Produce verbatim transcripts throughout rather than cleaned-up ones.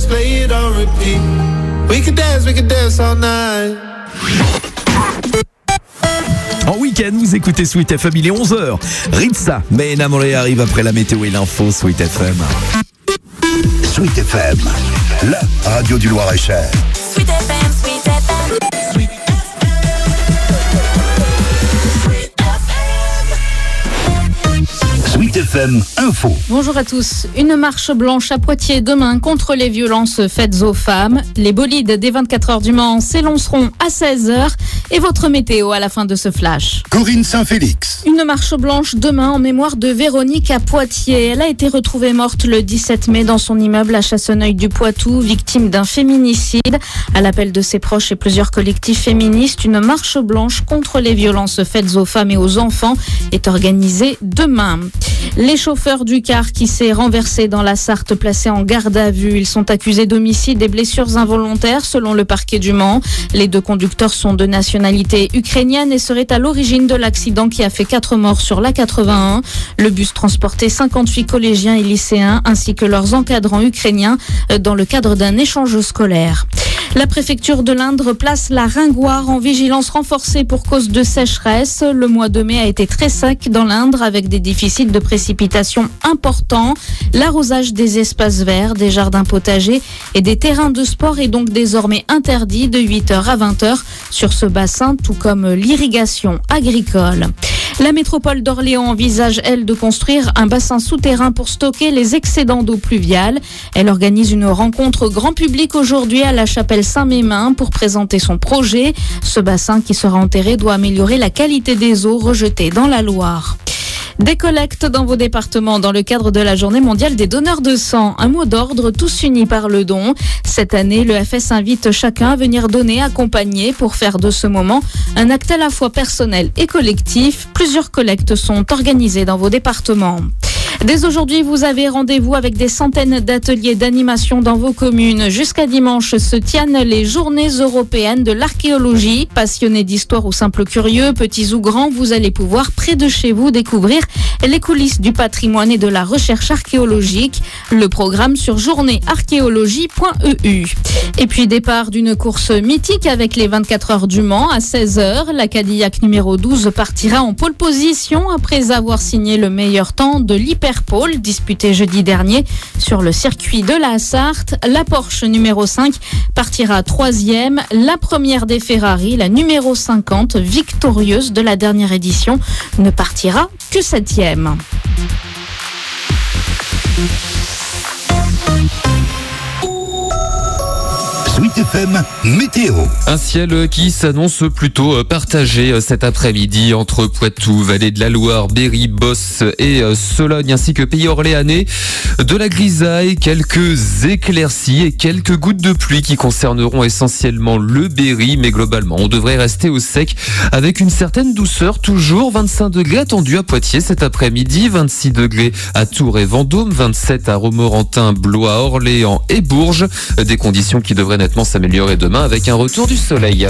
just play it on repeat. We could dance, we could dance all night. En week-end, vous écoutez Sweet F M, il est onze heures. Ritza, mais Enamoré arrive après la météo et l'info. Sweet F M. Sweet F M, la radio du Loir-et-Cher. Sweet F M, Sweet F M. Sweet Sweet F M Info. Bonjour à tous. Une marche blanche à Poitiers demain contre les violences faites aux femmes. Les bolides des vingt-quatre heures du Mans s'élanceront à seize heures. Et votre météo à la fin de ce flash. Corinne Saint-Félix. Une marche blanche demain en mémoire de Véronique à Poitiers. Elle a été retrouvée morte le dix-sept mai dans son immeuble à Chasseneuil-du-Poitou, victime d'un féminicide. À l'appel de ses proches et plusieurs collectifs féministes, une marche blanche contre les violences faites aux femmes et aux enfants est organisée demain. Les chauffeurs du car qui s'est renversé dans la Sarthe placés en garde à vue. Ils sont accusés d'homicide et blessures involontaires selon le parquet du Mans. Les deux conducteurs sont de nationalité ukrainienne et seraient à l'origine de l'accident qui a fait quatre morts sur l'A quatre-vingt-un. Le bus transportait cinquante-huit collégiens et lycéens ainsi que leurs encadrants ukrainiens dans le cadre d'un échange scolaire. La préfecture de l'Indre place la Ringoire en vigilance renforcée pour cause de sécheresse. Le mois de mai a été très sec dans l'Indre avec des déficits de précipitations importants. L'arrosage des espaces verts, des jardins potagers et des terrains de sport est donc désormais interdit de huit heures à vingt heures sur ce bassin, tout comme l'irrigation agricole. La métropole d'Orléans envisage, elle, de construire un bassin souterrain pour stocker les excédents d'eau pluviale. Elle organise une rencontre grand public aujourd'hui à la chapelle Saint-Mémin pour présenter son projet. Ce bassin qui sera enterré doit améliorer la qualité des eaux rejetées dans la Loire. Des collectes dans vos départements dans le cadre de la Journée mondiale des donneurs de sang. Un mot d'ordre, tous unis par le don. Cette année, le F S invite chacun à venir donner, accompagner pour faire de ce moment un acte à la fois personnel et collectif. Plusieurs collectes sont organisées dans vos départements. Dès aujourd'hui, vous avez rendez-vous avec des centaines d'ateliers d'animation dans vos communes. Jusqu'à dimanche se tiennent les journées européennes de l'archéologie. Passionnés d'histoire ou simples curieux, petits ou grands, vous allez pouvoir près de chez vous découvrir les coulisses du patrimoine et de la recherche archéologique. Le programme sur journée archéologie point e u. Et puis départ d'une course mythique avec les vingt-quatre heures du Mans à seize heures. La Cadillac numéro douze partira en pole position après avoir signé le meilleur temps de l'hyper Pole disputé jeudi dernier sur le circuit de la Sarthe. La Porsche numéro cinq partira troisième. La première des Ferrari, la numéro cinquante, victorieuse de la dernière édition, ne partira que septième. Sweet F M Météo. Un ciel qui s'annonce plutôt partagé cet après-midi entre Poitou, Vallée de la Loire, Berry, Beauce et Sologne ainsi que Pays Orléanais. De la grisaille, quelques éclaircies et quelques gouttes de pluie qui concerneront essentiellement le Berry, mais globalement on devrait rester au sec avec une certaine douceur. Toujours vingt-cinq degrés attendus à Poitiers cet après-midi, vingt-six degrés à Tours et Vendôme, vingt-sept à Romorantin, Blois, Orléans et Bourges. Des conditions qui devraient nettement s'améliorer demain avec un retour du soleil.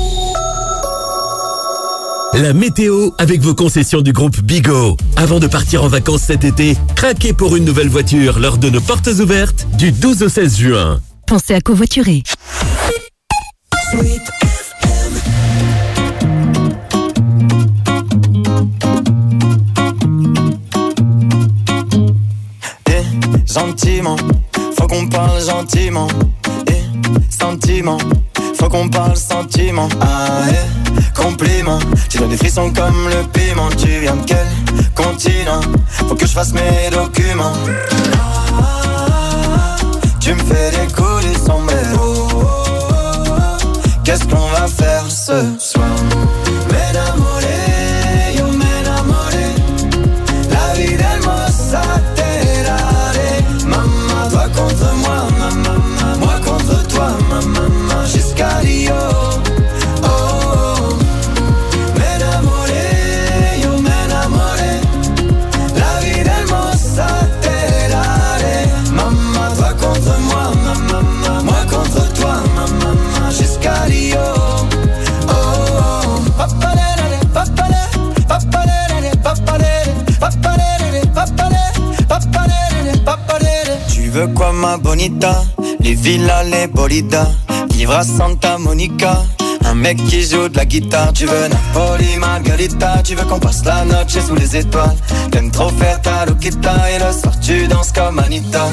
La météo avec vos concessions du groupe Bigot. Avant de partir en vacances cet été, craquez pour une nouvelle voiture lors de nos portes ouvertes du douze au seize juin. Pensez à covoiturer. Sweet F M. Eh, gentiment, faut qu'on parle gentiment. Sentiment, faut qu'on parle sentiment. Ah eh, compliment, tu donnes des frissons comme le piment. Tu viens de quel continent? Faut que je fasse mes documents. Ah, tu me fais décoller son sombrero. Qu'est-ce qu'on va faire ce soir? M'enamoré, yo m'enamoré. La vie d'hermosa te daré. Maman, toi contre moi, maman. Moi contre toi, ma maman, jusqu'à Rio. Oh, oh. M'enamoré, yo m'enamoré. La vie d'hermosa te daré. Maman, toi contre moi, ma maman. Moi contre toi, ma maman, jusqu'à Rio. Oh, oh. manita, les villas, les bolidas, vivre à Santa Monica. Un mec qui joue de la guitare, tu veux Napoli, Margarita, tu veux qu'on passe la noche sous les étoiles. T'aimes trop faire ta loquita et le soir tu danses comme Anita.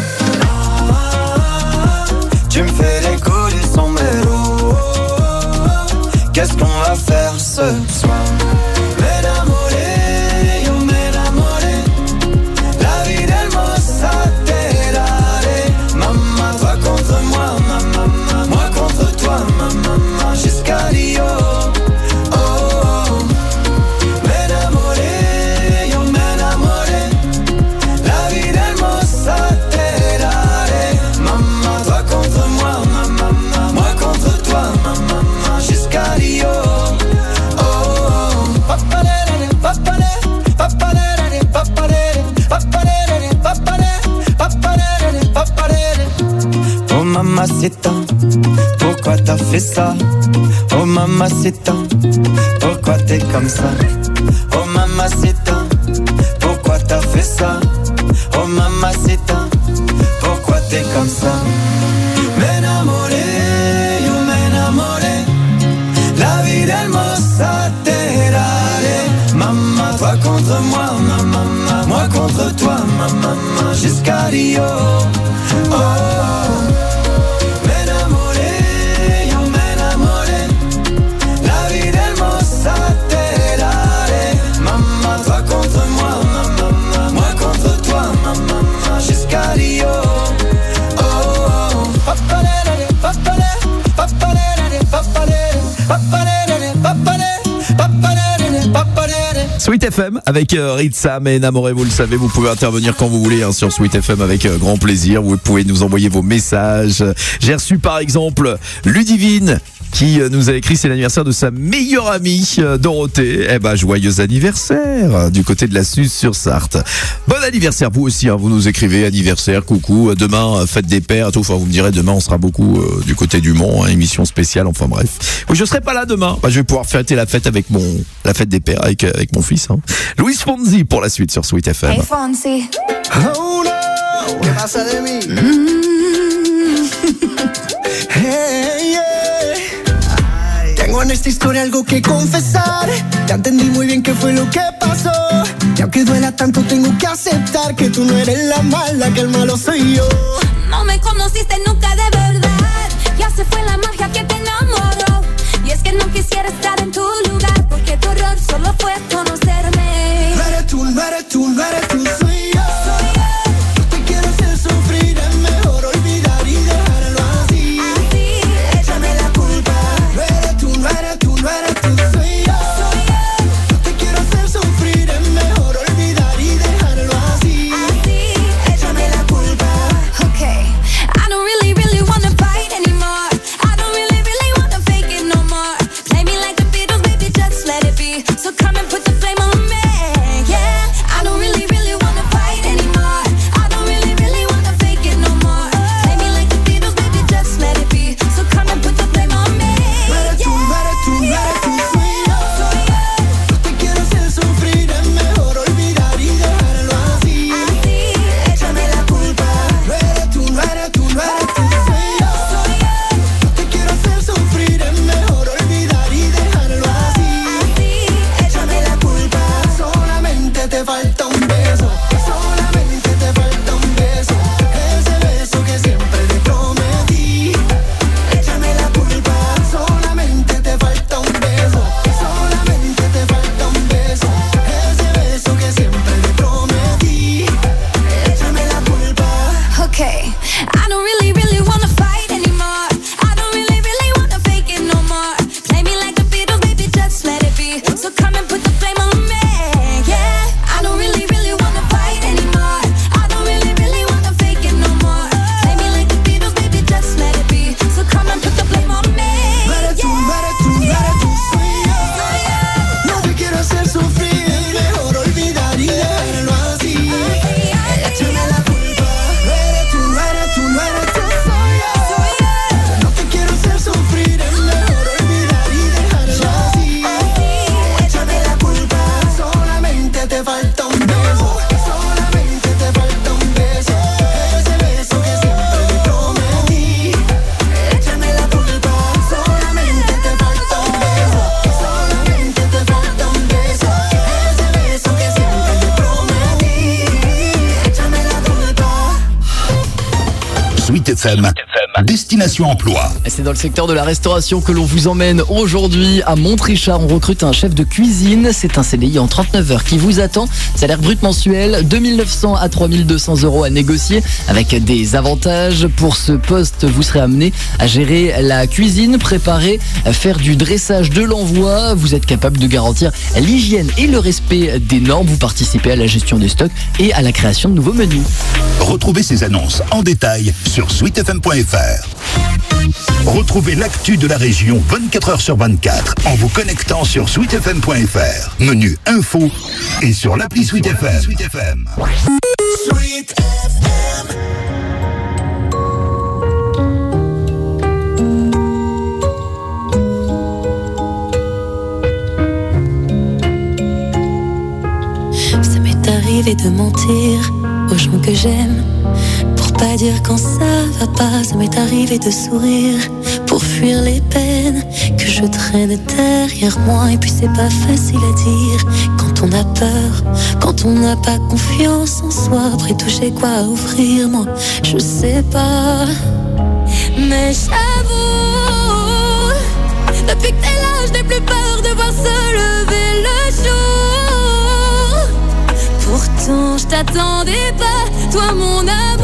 Tu me fais les coups du sombrero. Qu'est-ce qu'on va faire ce soir? M'enamoré, yo m'enamoré. La vie d'hermosa te daré. Maman, toi contre moi, maman, moi contre toi, maman, jusqu'à Rio. Oh, oh. M'enamoré, yo m'enamoré. La vie d'hermosa te daré. Maman, toi contre moi, maman, moi contre toi, maman, jusqu'à Rio. Oh mamacita, pourquoi t'as fait ça? Oh mamacita, pourquoi t'es comme ça? Oh mamacita, pourquoi t'as fait ça? Oh mamacita, pourquoi t'es comme ça? M'enamoré, yo m'enamoré. La vie d'hermosa te daré. Maman, toi contre moi, maman, moi contre toi, maman, jusqu'à Rio. Oh, oh. M'enamoré, yo m'enamoré. La vie d'hermosa te daré. Maman, toi contre moi, maman, moi contre toi, maman, jusqu'à Rio. Oh, oh. Papalere, papalere, papalere, papalere, papalere, papalere, papalere, papalere. Sweet F M avec euh, Ritza, mais Namoré, vous le savez, vous pouvez intervenir quand vous voulez hein, sur Sweet F M avec euh, grand plaisir. Vous pouvez nous envoyer vos messages. J'ai reçu par exemple Ludivine qui euh, nous a écrit, c'est l'anniversaire de sa meilleure amie euh, Dorothée. Eh ben, joyeux anniversaire euh, du côté de la Suze sur Sarthe. Bon anniversaire, vous aussi, hein, vous nous écrivez anniversaire, coucou, euh, demain, euh, fête des pères, tout. Enfin, vous me direz, demain, on sera beaucoup euh, du côté du Mont, hein, émission spéciale, enfin bref. Oui, je serai pas là demain, bah, je vais pouvoir fêter la fête avec mon, la fête des pères, avec, euh, avec mon fils. Hein. Louis Fonzi pour la suite sur Sweet F M. Hey Fonzie. Oh no, ¿qué pasa de mí? Hey, yeah. Tengo en esta historia algo que confesar. Ya entendí muy bien qué fue lo que pasó. Y aunque duela tanto tengo que aceptar que tú no eres la mala, que el malo soy yo. No me conociste nunca de verdad. Ya se fue la magia que te enamoró. Y es que no quisiera estar en tu lugar, porque tu error solo fue conocerme. No eres tú, no eres tú, no eres tú, soy yo. No te quiero hacer sufrir, es mejor olvidar y dejarlo así. Así, Échame la culpa. No eres tú, no eres tú, no eres tú, soy yo. No te quiero hacer sufrir, es mejor olvidar y dejarlo así. así, Échame la culpa. okay. I don't really Sweet F M, Destination Emploi. Et c'est dans le secteur de la restauration que l'on vous emmène aujourd'hui à Montrichard. On recrute un chef de cuisine. C'est un C D I en trente-neuf heures qui vous attend. Salaire brut mensuel, deux mille neuf cents à trois mille deux cents euros à négocier avec des avantages. Pour ce poste, vous serez amené à gérer la cuisine, préparer, faire du dressage de l'envoi. Vous êtes capable de garantir l'hygiène et le respect des normes. Vous participez à la gestion des stocks et à la création de nouveaux menus. Retrouvez ces annonces en détail sur sweet f m point f r. Retrouvez l'actu de la région vingt-quatre heures sur vingt-quatre en vous connectant sur sweet f m point f r. Menu info et sur l'appli Sweet F M. Sweet F M. Sweet F M. Ça m'est arrivé de mentir aux gens que j'aime pour pas dire quand ça va pas. Ça m'est arrivé de sourire pour fuir les peines que je traîne derrière moi. Et puis c'est pas facile à dire quand on a peur, quand on n'a pas confiance en soi. Après tout j'ai quoi à offrir, moi je sais pas. Mais j'avoue, depuis que t'es là je n'ai plus peur de voir se lever le jour. Pourtant je t'attendais pas, toi mon amour.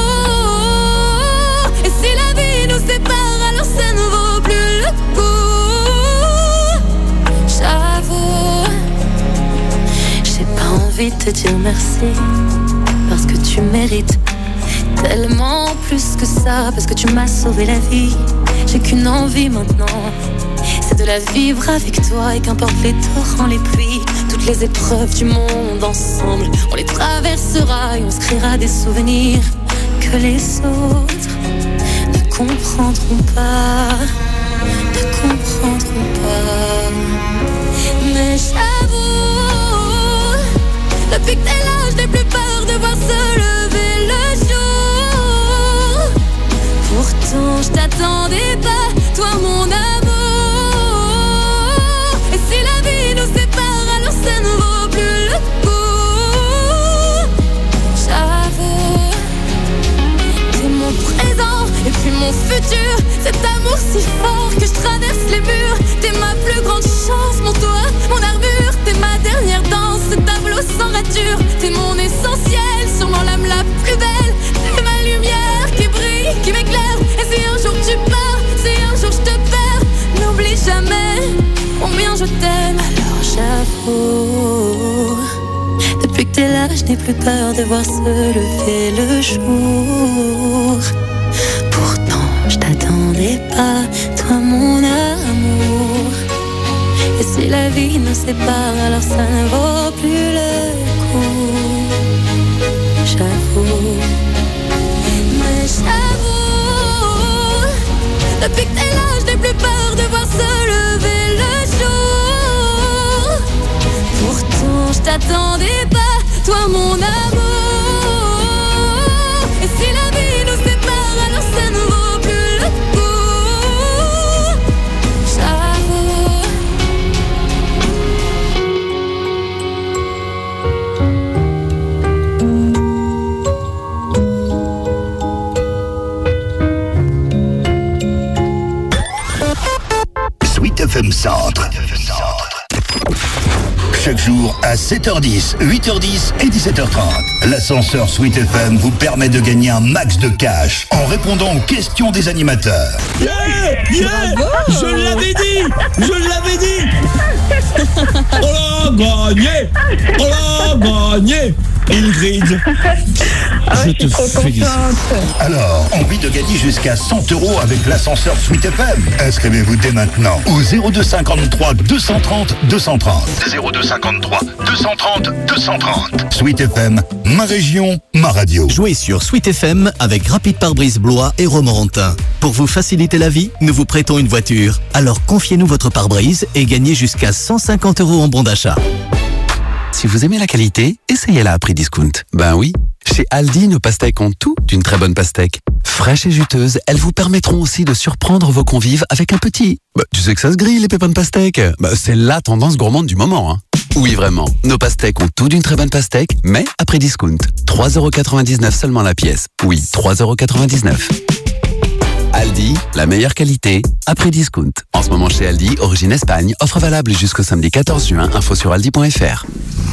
Et si la vie nous sépare, alors ça ne vaut plus le coup. J'avoue, j'ai pas envie de te dire merci, parce que tu mérites tellement plus que ça. Parce que tu m'as sauvé la vie, j'ai qu'une envie maintenant, c'est de la vivre avec toi. Et qu'importe les torrents, les pluies, toutes les épreuves du monde ensemble, on les traversera et on se créera des souvenirs que les autres ne comprendront pas, ne comprendront pas. Mais j'avoue, depuis que t'es là je n'ai plus peur de voir se lever le jour. Pourtant je t'attendais pas, toi mon amour. Et si la vie nous sépare, alors ça ne vaut plus le coup. J'avoue, t'es mon présent et puis mon futur. Cet amour si fort que je traverse les murs. T'es ma plus grande chance, mon toit, mon armure. T'es ma dernière danse, ce tableau sans rature. T'es mon essentiel, sûrement l'âme la plus belle. T'es ma lumière qui brille, qui m'éclaire. Et si un jour tu pars, si un jour je te perds, n'oublie jamais combien je t'aime. Alors j'avoue, depuis que t'es là je n'ai plus peur de voir se lever le jour. Pourtant je t'attendais pas, toi mon amour. Et si la vie nous sépare, alors ça ne vaut plus le coup. J'avoue, mais j'avoue, depuis que t'es là je n'ai plus peur de voir se lever le jour. Pourtant je t'attendais pas, toi mon amour. Et si la vie nous sépare, alors ça ne vaut plus le coup. J'avoue. Sweet F M Centre. Chaque jour à sept heures dix, huit heures dix et dix-sept heures trente. L'ascenseur Sweet F M vous permet de gagner un max de cash en répondant aux questions des animateurs. Yeah, yeah, je l'avais dit, je l'avais dit. On l'a gagné, on l'a gagné. Ingrid, Ah ouais, je je suis te trop félicite. contente. Alors, envie de gagner jusqu'à cent euros avec l'ascenseur Sweet F M? Inscrivez-vous dès maintenant au zéro deux cinquante-trois deux cent trente deux cent trente. zéro deux cinquante-trois deux cent trente deux cent trente. Sweet F M, ma région, ma radio. Jouez sur Sweet F M avec Rapide Pare-Brise Blois et Romorantin. Pour vous faciliter la vie, nous vous prêtons une voiture. Alors confiez-nous votre pare-brise et gagnez jusqu'à cent cinquante euros en bon d'achat. Si vous aimez la qualité, essayez-la à prix discount. Ben oui, chez Aldi, nos pastèques ont tout d'une très bonne pastèque. Fraîches et juteuses, elles vous permettront aussi de surprendre vos convives avec un petit... Bah, tu sais que ça se grille, les pépins de pastèque. Bah, c'est la tendance gourmande du moment, hein. Oui, vraiment. Nos pastèques ont tout d'une très bonne pastèque, mais à prix discount. trois euros quatre-vingt-dix-neuf seulement la pièce. Oui, trois euros quatre-vingt-dix-neuf. Aldi, la meilleure qualité, à prix discount. En ce moment chez Aldi, origine Espagne, offre valable jusqu'au samedi quatorze juin, info sur aldi point fr.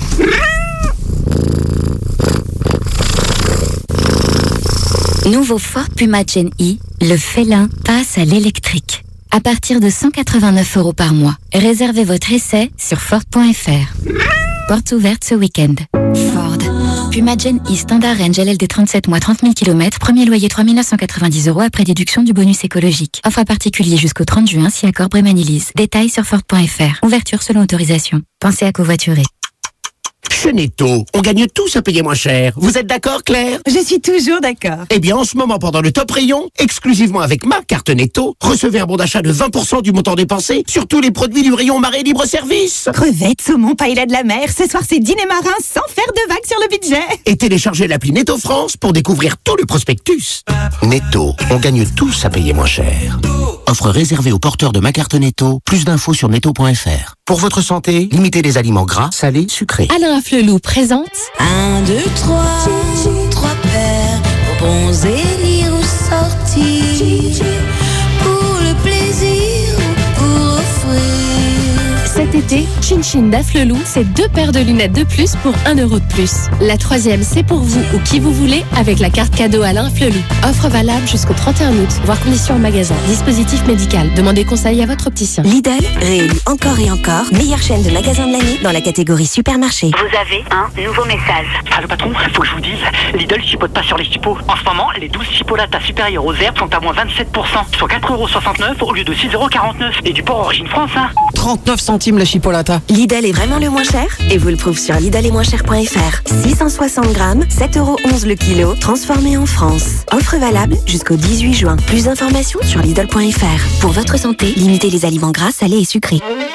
Nouveau Ford Puma Gen E, le félin passe à l'électrique. À partir de cent quatre-vingt-neuf euros par mois. Réservez votre essai sur Ford point fr. Porte ouverte ce week-end. Ford. Puma Gen E Standard Range L L D trente-sept mois trente mille kilomètres. Premier loyer trois mille neuf cent quatre-vingt-dix euros après déduction du bonus écologique. Offre à particulier jusqu'au trente juin si accord Brémanilise. Détails sur Ford point fr. Ouverture selon autorisation. Pensez à covoiturer. Chez Netto, on gagne tous à payer moins cher. Vous êtes d'accord, Claire? Je suis toujours d'accord. Eh bien, en ce moment, pendant le top rayon, exclusivement avec ma carte Netto, recevez un bon d'achat de vingt pour cent du montant dépensé sur tous les produits du rayon Marée Libre-Service. Crevettes, saumon, paella de la mer, ce soir c'est dîner marin sans faire de vagues sur le budget. Et téléchargez l'appli Netto France pour découvrir tout le prospectus. Netto, on gagne tous à payer moins cher. Offre réservée aux porteurs de ma carte Netto. Plus d'infos sur netto point fr. Pour votre santé, limitez les aliments gras, salés, sucrés. Alain Flelou présente Un, deux, trois, trois paires, bons élire ou sortir, pour le plaisir ou pour offrir. cet été, Chin Chin d'Afflelou, c'est deux paires de lunettes de plus pour un euro de plus. La troisième, c'est pour vous ou qui vous voulez avec la carte cadeau Alain Afflelou. Offre valable jusqu'au trente et un août, voire conditions en magasin. Dispositif médical. Demandez conseil à votre opticien. Lidl, réélu encore et encore, meilleure chaîne de magasins de l'année dans la catégorie supermarché. Vous avez un nouveau message. Allô patron, faut que je vous dise, Lidl chipote pas sur les chipots. En ce moment, les douze chipolatas supérieures aux herbes sont à moins vingt-sept pour cent, soit quatre euros soixante-neuf au lieu de six euros quarante-neuf. Et du port origine France, hein. trente-neuf centimes la chipolata. Lidl est vraiment le moins cher et vous le prouve sur lidl et moins cher point fr. six cent soixante grammes, sept euros onze le kilo, transformé en France. Offre valable jusqu'au dix-huit juin. Plus d'informations sur lidl point fr. Pour votre santé, limitez les aliments gras, salés et sucrés.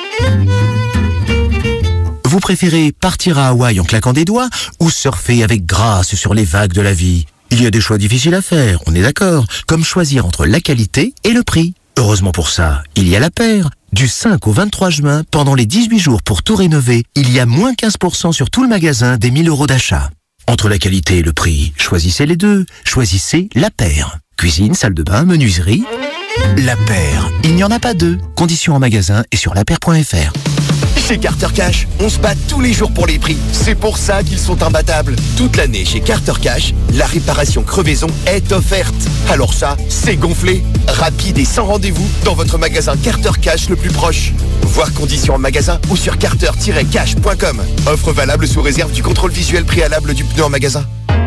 Vous préférez partir à Hawaï en claquant des doigts ou surfer avec grâce sur les vagues de la vie? Il y a des choix difficiles à faire, on est d'accord, comme choisir entre la qualité et le prix. Heureusement pour ça, il y a La Paire. Du cinq au vingt-trois juin, pendant les dix-huit jours pour tout rénover, il y a moins quinze pour cent sur tout le magasin des mille euros d'achat. Entre la qualité et le prix, choisissez les deux. Choisissez La Paire. Cuisine, salle de bain, menuiserie. La Paire. Il n'y en a pas deux. Conditions en magasin et sur la paire point fr. Chez Carter Cash, on se bat tous les jours pour les prix. C'est pour ça qu'ils sont imbattables. Toute l'année chez Carter Cash, la réparation crevaison est offerte. Alors ça, c'est gonflé, rapide et sans rendez-vous dans votre magasin Carter Cash le plus proche. Voir conditions en magasin ou sur carter tiret cash point com. Offre valable sous réserve du contrôle visuel préalable du pneu en magasin.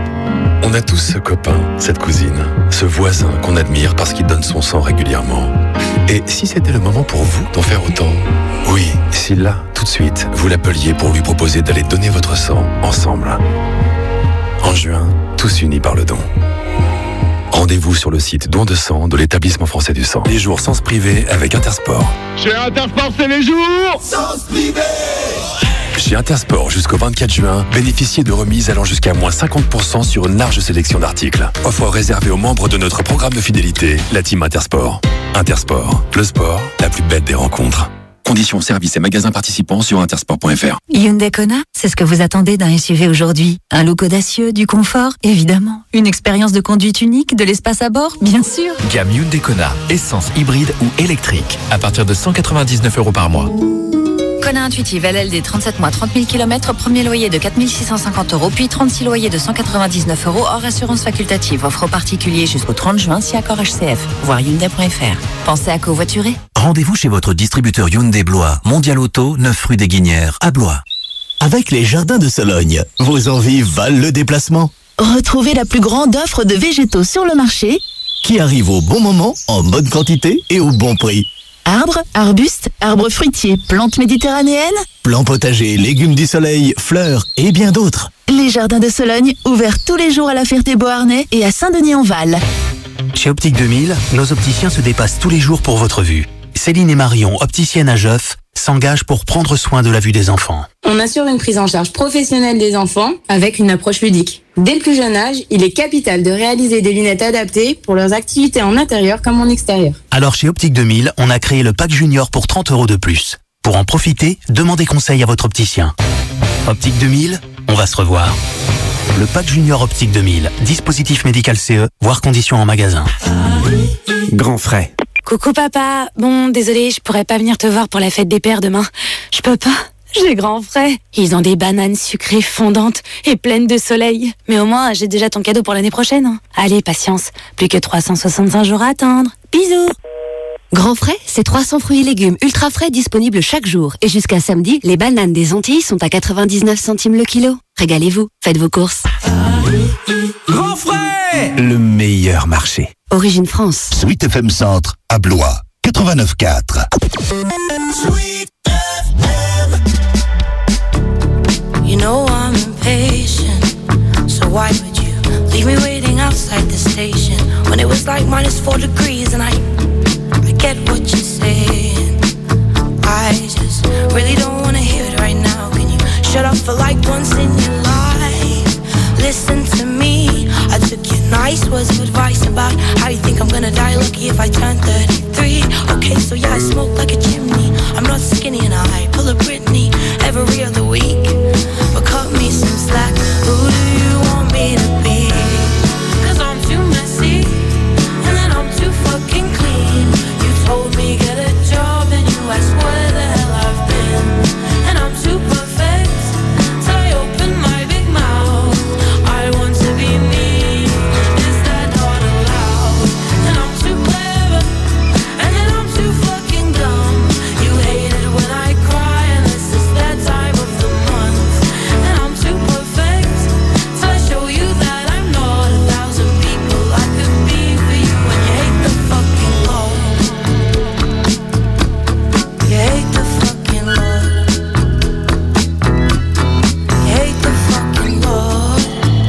On a tous ce copain, cette cousine, ce voisin qu'on admire parce qu'il donne son sang régulièrement. Et si c'était le moment pour vous d'en faire autant? Oui, si là, tout de suite, vous l'appeliez pour lui proposer d'aller donner votre sang ensemble. En juin, tous unis par le don. Rendez-vous sur le site don de sang de l'établissement français du sang. Les jours sens privé avec Intersport. Chez Intersport, c'est les jours Sens privé. Chez Intersport, jusqu'au vingt-quatre juin, bénéficiez de remises allant jusqu'à moins cinquante pour cent sur une large sélection d'articles. Offre réservée aux membres de notre programme de fidélité, la Team Intersport. Intersport, le sport, la plus belle des rencontres. Conditions, services et magasins participants sur intersport point fr. Hyundai Kona, c'est ce que vous attendez d'un S U V aujourd'hui. Un look audacieux, du confort, évidemment. Une expérience de conduite unique, de l'espace à bord, bien sûr. Gamme Hyundai Kona, essence, hybride ou électrique, à partir de cent quatre-vingt-dix-neuf euros par mois. Kona Intuitive L L D trente-sept mois, trente mille kilomètres, premier loyer de quatre mille six cent cinquante euros, puis trente-six loyers de cent quatre-vingt-dix-neuf euros hors assurance facultative. Offre aux particuliers jusqu'au trente juin si accord H C F. Voir Hyundai point fr. Pensez à covoiturer. Rendez-vous chez votre distributeur Hyundai Blois, Mondial Auto, neuf rue des Guinières, à Blois. Avec les jardins de Sologne, vos envies valent le déplacement. Retrouvez la plus grande offre de végétaux sur le marché, qui arrive au bon moment, en bonne quantité et au bon prix. Arbres, arbustes, arbres fruitiers, plantes méditerranéennes, plants potagers, légumes du soleil, fleurs et bien d'autres. Les jardins de Sologne, ouverts tous les jours à la Ferté-Beauharnais et à Saint-Denis-en-Val. Chez Optique deux mille, nos opticiens se dépassent tous les jours pour votre vue. Céline et Marion, opticiennes à Geoff, s'engagent pour prendre soin de la vue des enfants. On assure une prise en charge professionnelle des enfants avec une approche ludique. Dès le plus jeune âge, il est capital de réaliser des lunettes adaptées pour leurs activités en intérieur comme en extérieur. Alors chez Optique deux mille, on a créé le pack junior pour trente euros de plus. Pour en profiter, demandez conseil à votre opticien. Optique deux mille, on va se revoir. Le pack Junior Optique deux mille, dispositif médical C E, voire conditions en magasin. Grand frais. Coucou papa, bon désolé, je pourrais pas venir te voir pour la fête des pères demain. Je peux pas, j'ai grand frais. Ils ont des bananes sucrées fondantes et pleines de soleil. Mais au moins, j'ai déjà ton cadeau pour l'année prochaine. Hein. Allez, patience, plus que trois cent soixante-cinq jours à attendre. Bisous. Grand frais, c'est trois cents fruits et légumes ultra frais disponibles chaque jour. Et jusqu'à samedi, les bananes des Antilles sont à quatre-vingt-dix-neuf centimes le kilo. Régalez-vous, faites vos courses. Grand frais, le meilleur marché. Origine France. Sweet F M Centre, à Blois, quatre-vingt-neuf quatre. Sweet F M. You know I'm impatient, so why would you leave me waiting outside the station when it was like minus four degrees and I, I get what you're saying. I just really don't wanna hear it right now. Can you shut up for like once in your life? Listen to me. I took your nice words of advice about how you think I'm gonna die lucky if I turn thirty-three. Okay, so yeah, I smoke like a chimney. I'm not skinny and I pull a Britney every other week. But cut me some slack. Who do you want me to be? Cause I'm too messy and then I'm too fucking clean. You told me get a job and you asked where the hell I've been. And I'm too perfect till I open my big mouth. I want to be me. Is that not allowed? And I'm too clever and then I'm too fucking dumb. You hate it when I cry and this is that time of the month. And I'm too perfect till I show you that I'm not a thousand people I could be for you. And you hate the fucking Lord. You hate the fucking Lord. You hate the fucking Lord.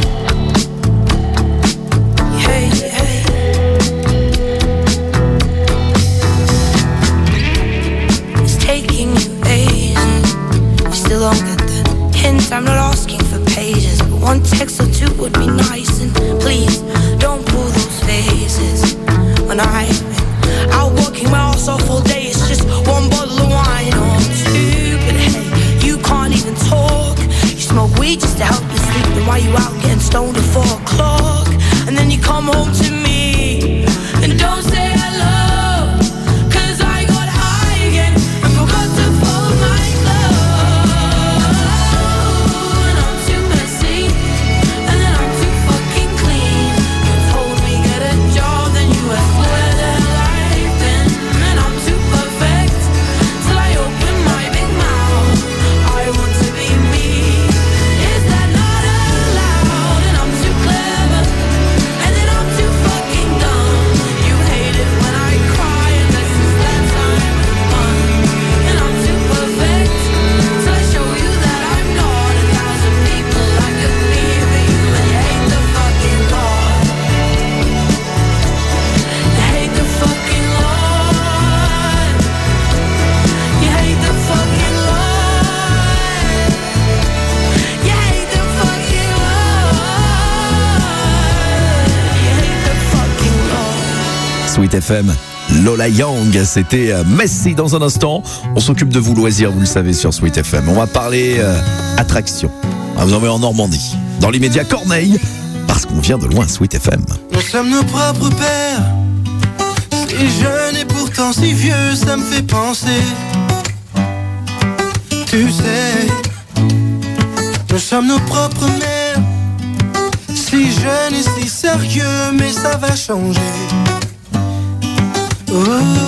You hate, you hate. It's taking you ages. You still don't get the hint. I'm not asking for pages, but one text or two would be nice. And please don't pull those faces when I've been out working my ass off all day. It's just one bottle of wine or two. But hey, you can't even talk. You smoke weed just to help you sleep. Then why you out getting stoned at four o'clock? And then you come home to me and don't say hello. Cause I got high again and forgot to fold my clothes. And I'm too messy and then I'm too fucking clean. You told me get a job, then you asked where the hell I've been. And I'm too perfect till I open my big mouth. I want to be me. Is that not allowed? And I'm too clever and then I'm too fucking dumb. You hate it when I cry and this is that time of the month. And I'm too perfect till I show you that I'm not a thousand people I could be for you. And you hate the fucking Lord. You hate the fucking Lord. You hate the fucking Lord. You hate the fucking Lord. You hate the fucking Lord. Sweet F M, Lola Young, c'était euh, Messi dans un instant. On s'occupe de vous loisirs, vous le savez, sur Sweet F M. On va parler euh, attraction. On va vous envoyer en Normandie. Dans l'immédiat, Corneille, parce qu'on vient de loin, Sweet F M. Nous sommes nos propres pères. Si jeune et pourtant si vieux, ça me fait penser. Tu sais, nous sommes nos propres mères. Si jeune et si sérieux, mais ça va changer. Oh,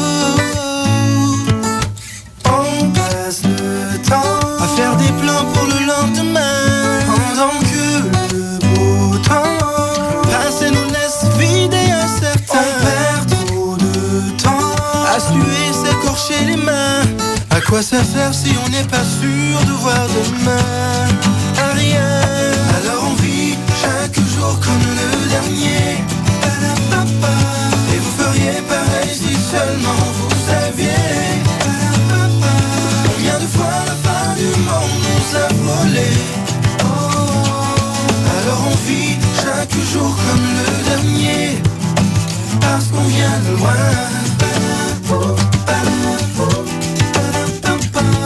on passe le temps à faire des plans pour le lendemain, pendant que le beau temps passé nous laisse vider incertain. On perd trop de temps à suer, s'écorcher les mains. À quoi ça sert si on n'est pas sûr de voir demain? À rien. Alors on vit chaque jour comme le dernier. Et vous feriez pareil si seulement vous saviez. Combien de fois la fin du monde nous a volé. Alors on vit chaque jour comme le dernier, parce qu'on vient de loin.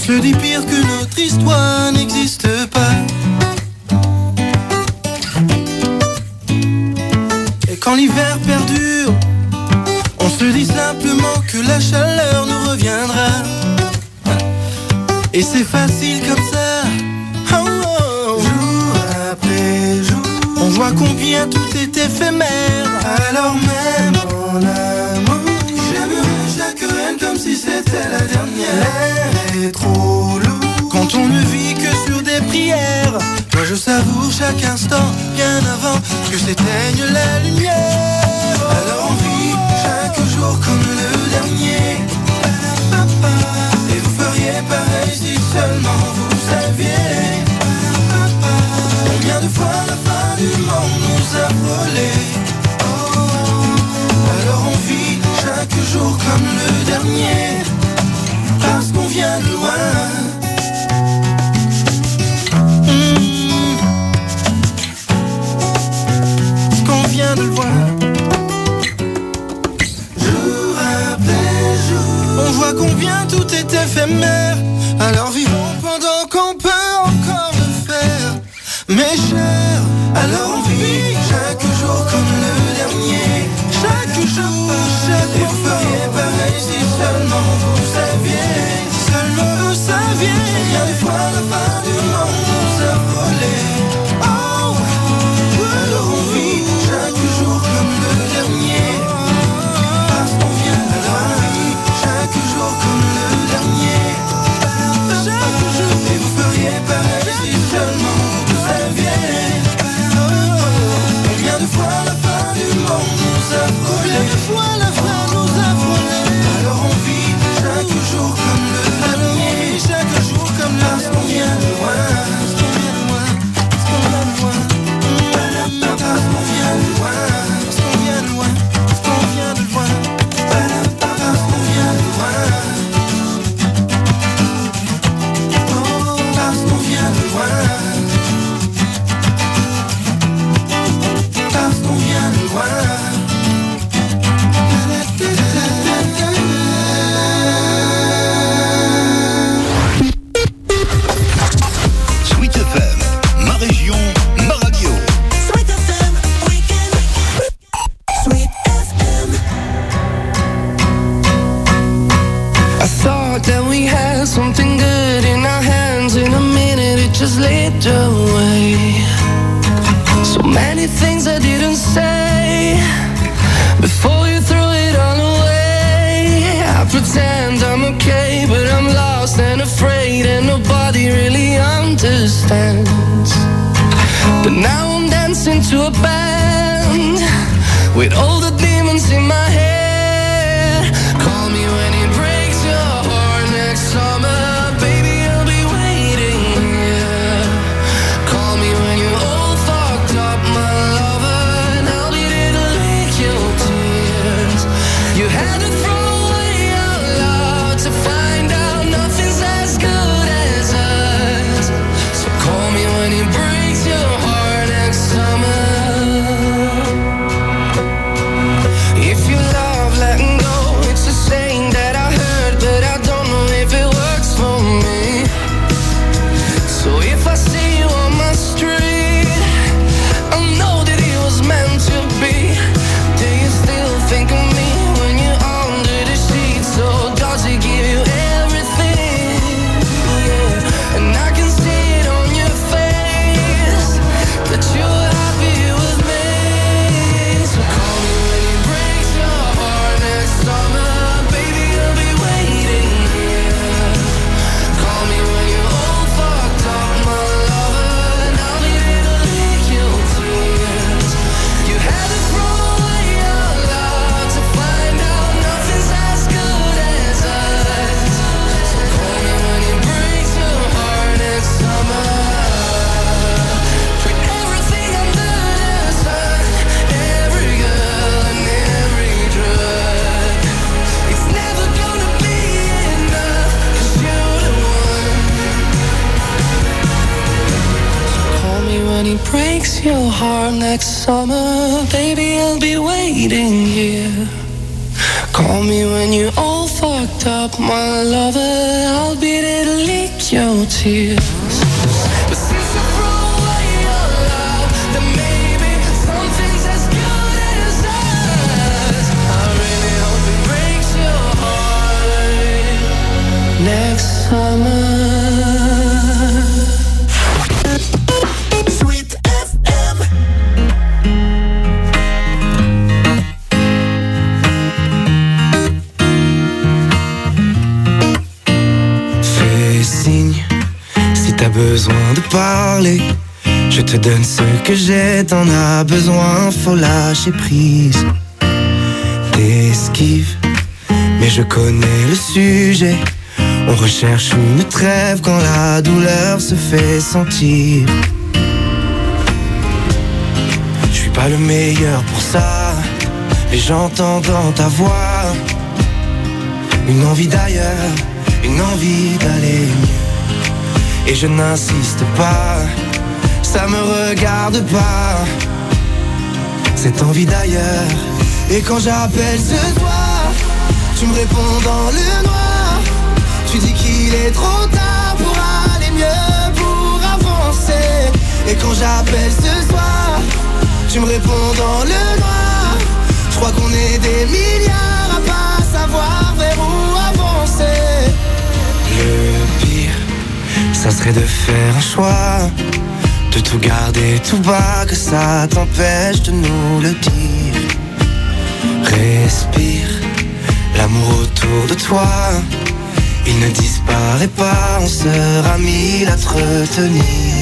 se dit pire que notre histoire n'existe pas. Et quand l'hiver perdure, on se dit simplement que la chaleur nous reviendra. Et c'est facile comme ça, oh, oh. Jour après jour, on voit combien tout est éphémère. Alors même en amour, j'aimerais chaque reine comme si c'était la dernière. L'air est trop lourd quand on ne vit que sur des prières. Moi je savoure chaque instant bien avant que s'éteigne la lumière. Alors on vit chaque jour comme le dernier. Et vous feriez pareil si seulement vous saviez combien de fois la fin du monde nous a frôlés. Oh, alors on vit chaque jour comme le dernier, parce qu'on vient de loin. Mmh. Parce qu'on vient de loin. Jour après jour, on voit combien tout est éphémère. Alors vivons pendant qu'on peut encore le faire. Mes chers, alors on vit chaque jour comme le dernier. Chaque jour, chaque jour. Et vous feriez pareil si seulement vous saviez. Si seulement vous saviez combien de fois la fin du monde nous a frôlés. Oh, alors on vit chaque jour comme le dernier, parce qu'on vient de loin. Chaque jour comme le dernier, chaque jour. Et vous feriez pareil si seulement vous saviez combien de fois la fin du monde nous a frôlés. Combien de fois la fin nous a frôlés. Alors on vit chaque jour comme le dernier, chaque jour comme le dernier, parce qu'on vient de loin, parce qu'on vient de loin, parce qu'on vient de loin, parce qu'on vient de loin, parce qu'on vient de loin, parce qu'on vient de loin, parce qu'on vient de loin. Oh, parce qu'on vient de loin, parce qu'on vient de loin. Sweet F M, ma région, ma radio. Sweet F M, week-end. Sweet F M. I thought that we had something good in our hands. In a minute it just slipped away. So many things I didn't say before you threw it all away. I pretend I'm okay, but I'm lost and afraid, and nobody really understands. But now I'm dancing to a band with all the demons in my head. Call me when it breaks your heart next summer, baby, I'll be waiting here. Call me when you're all fucked up, my lover, and I'll be there to lick your tears. You had to throw away our love to find out nothing's as good as us. So call me when it breaks your heart next summer. If you love letting go, it's a saying that I heard, but I don't know if it works for me. So if I see you on my street, I know that it was meant to be. Do you still think of me when you're under the sheets? So does it give you everything? Yeah. And I can see it on your face that you're happy with me. So call me when it breaks your heart next summer, baby, I'll be waiting here. Call me when you're all fucked up, my lover, and I'll be there to lick your tears. You had to throw away your love to find out nothing's as good as us. So call me when it breaks your heart next summer. For everything under the sun, every girl and every drug, it's never gonna be enough, 'cause you're the one. So call me when it breaks your heart next summer, baby, I'll be waiting here. Call me when you all fucked up, my lover. I'll be there to lick your tears. But since I throw away your love, then maybe something's as good as us. I really hope it breaks your heart next summer. Sweet F M. Fais signe si t'as besoin de parler. Je te donne ce que j'ai, t'en as besoin, faut lâcher prise. T'esquives, mais je connais le sujet. On recherche une trêve quand la douleur se fait sentir. Je suis pas le meilleur pour ça, mais j'entends dans ta voix une envie d'ailleurs, une envie d'aller mieux. Et je n'insiste pas, ça me regarde pas, cette envie d'ailleurs. Et quand j'appelle ce soir, tu me réponds dans le noir. Tu dis qu'il est trop tard pour aller mieux, pour avancer. Et quand j'appelle ce soir, tu me réponds dans le noir. Je crois qu'on est des milliards à pas savoir vers où avancer. Le pire, ça serait de faire un choix, de tout garder tout bas, que ça t'empêche de nous le dire. Respire, l'amour autour de toi, il ne disparaît pas, on sera mille à te retenir.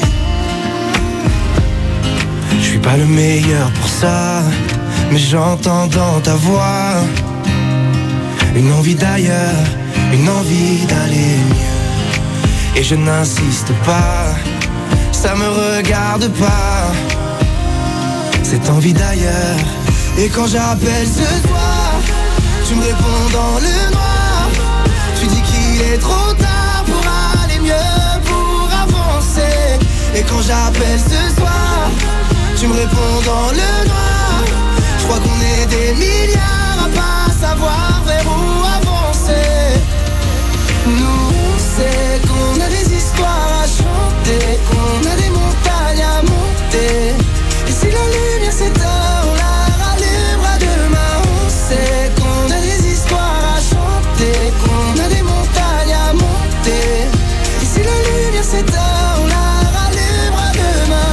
Je suis pas le meilleur pour ça, mais j'entends dans ta voix une envie d'ailleurs, une envie d'aller mieux. Et je n'insiste pas, ça me regarde pas, cette envie d'ailleurs. Et quand j'appelle ce soir, tu me réponds dans le noir. Tu dis qu'il est trop tard pour aller mieux, pour avancer. Et quand j'appelle ce soir, tu me réponds dans le noir. Je crois qu'on est des milliards à pas savoir vers où avancer. Nous on sait qu'on a des histoires à chanter, qu'on a des montagnes à monter. Et si la lumière s'éteint, on la rallumera demain. On sait qu'on a des histoires à chanter, qu'on a des montagnes à monter. Et si la lumière s'éteint, on la rallumera demain.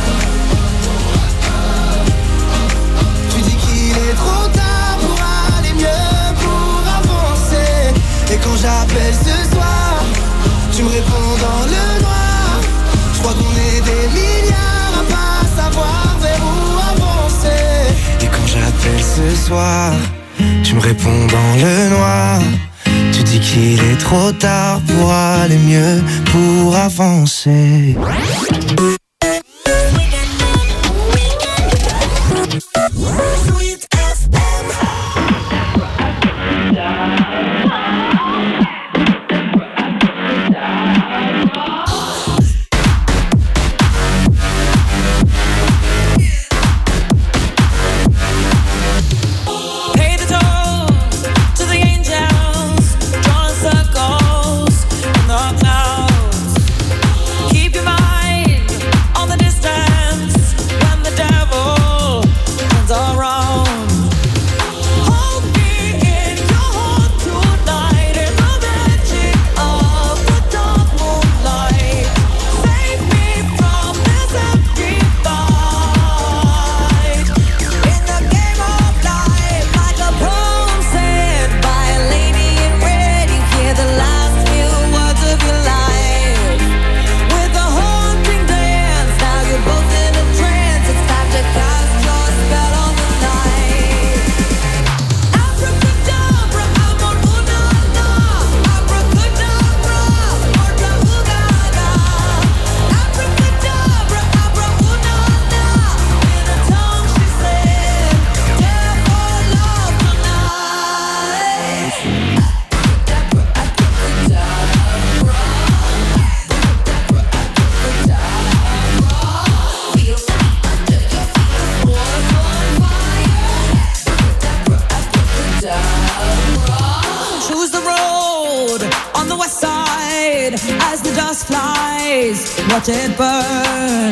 Tu dis qu'il est trop tard pour aller mieux, pour avancer. Et quand j'appelle ce soir, tu me réponds dans le noir. Je crois qu'on est des milliards à pas savoir vers où avancer. Et quand j'appelle ce soir, tu me réponds dans le noir. Tu dis qu'il est trop tard pour aller mieux, pour avancer. Keep your mind face, watch it burn.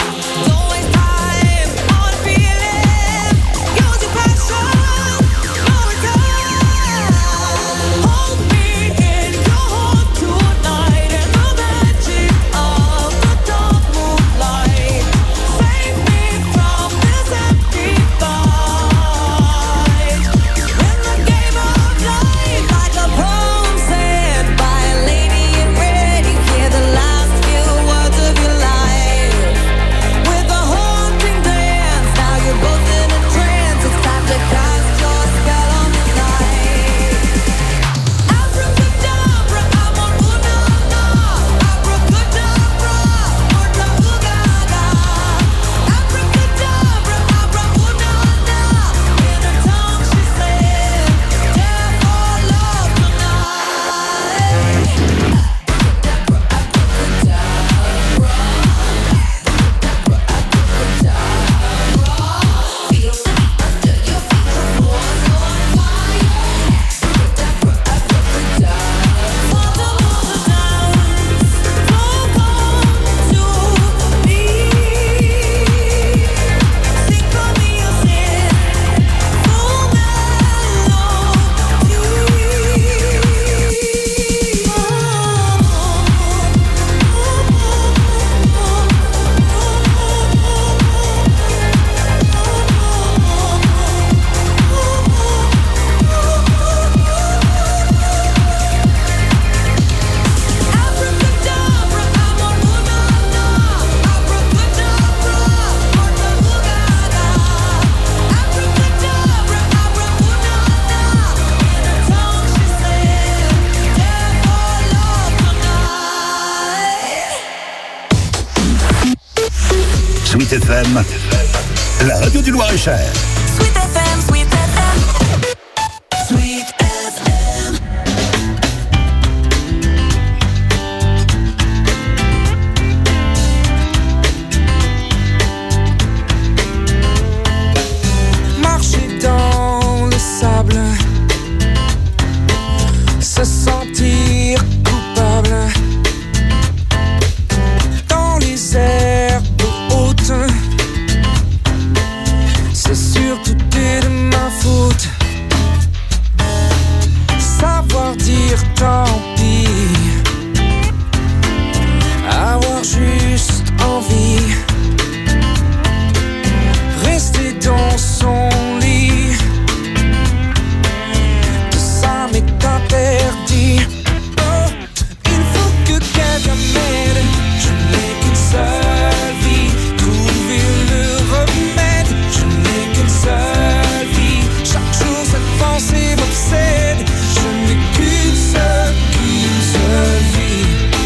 Sweet F M, la radio du Loir-et-Cher. Sweet F M, Sweet F M. Sweet F M. Marcher dans le sable, se sentir coupable dans les airs hautes. C'est surtout de ma faute. Savoir dire tant pis, avoir juste envie, rester dans son lit, tout ça m'est interdit. Oh, il faut que quelqu'un m'aide, je n'ai qu'une seule vie, trouver le remède, je n'ai qu'une seule vie, chaque jour cette pensée m'obsède, je n'ai qu'une seule, qu'une seule vie.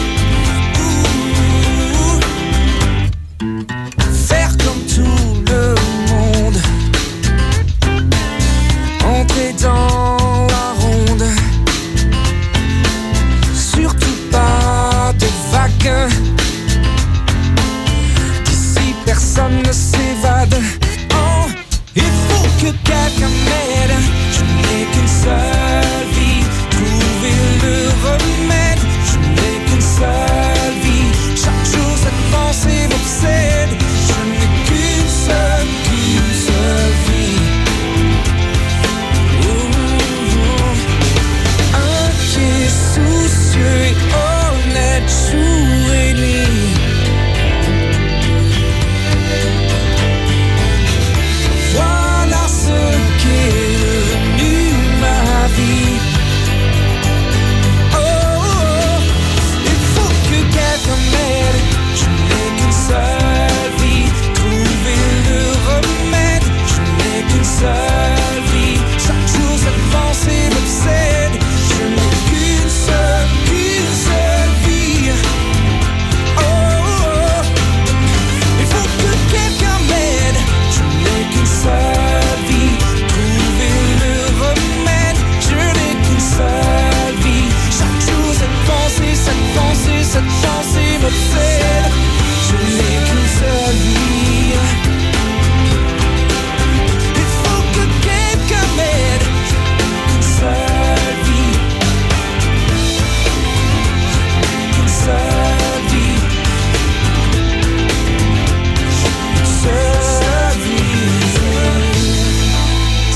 Ouh. Faire comme tout le monde, entrer dans la ronde, surtout pas de vagues, d'ici personne ne s'évade. Oh, il faut que quelqu'un m'aide, je n'ai qu'une seule vie, trouver le remède, je n'ai qu'une seule vie, chaque jour cette pensée m'obsède, je n'ai qu'une seule, qu'une seule vie. Ouh. Inquiet, soucieux et honnête, jour et nuit. Voilà ce qu'est devenue ma vie.